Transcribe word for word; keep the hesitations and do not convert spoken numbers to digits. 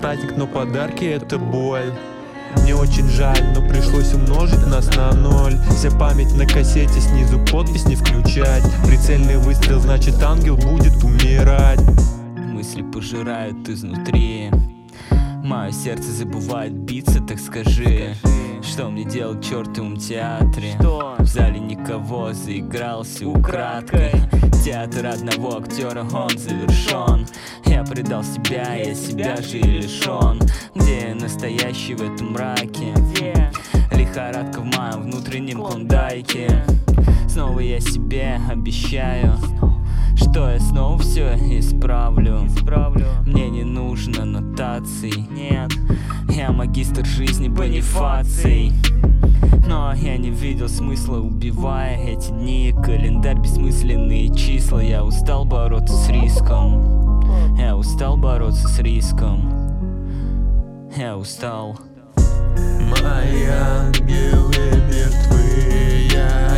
праздник, но подарки — это боль. Мне очень жаль, но пришлось умножить нас на ноль. Вся память на кассете, снизу подпись не включать. Прицельный выстрел, значит ангел будет умирать. Мысли пожирают изнутри, мое сердце забывает биться, так скажи, что мне делать в чертовом театре? Что? В зале никого, заигрался украдкой. Театр одного актера, он завершен. Я предал себя, я себя же и лишен. Где я настоящий в этом мраке? Где? Лихорадка в моем внутреннем клондайке. Снова я себе обещаю, что я снова все исправлю. исправлю. Мне не нужно нотаций. Нет, я магистр жизни Бонифаций. Но я не видел смысла, убивая эти дни. Календарь, бессмысленные числа. Я устал бороться с риском. Я устал бороться с риском. Я устал. Мои ангелы мертвые.